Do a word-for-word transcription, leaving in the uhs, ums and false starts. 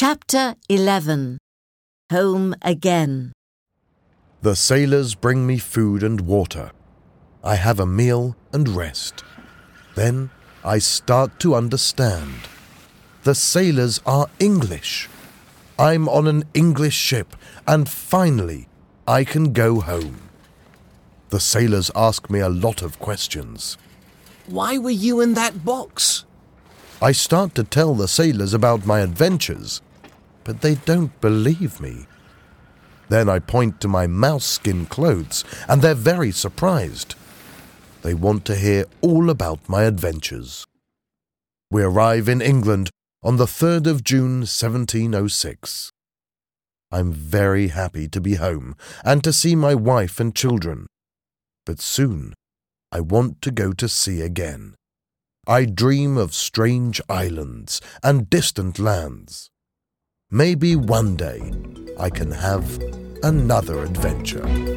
Chapter eleven. Home Again. The sailors bring me food and water. I have a meal and rest. Then I start to understand. The sailors are English. I'm on an English ship, and finally I can go home. The sailors ask me a lot of questions. Why were you in that box? I start to tell the sailors about my adventures, but they don't believe me. Then I point to my mouse skin clothes, and they're very surprised. They want to hear all about my adventures. We arrive in England on the third of June seventeen oh six. I'm very happy to be home and to see my wife and children. But soon I want to go to sea again. I dream of strange islands and distant lands. Maybe one day I can have another adventure.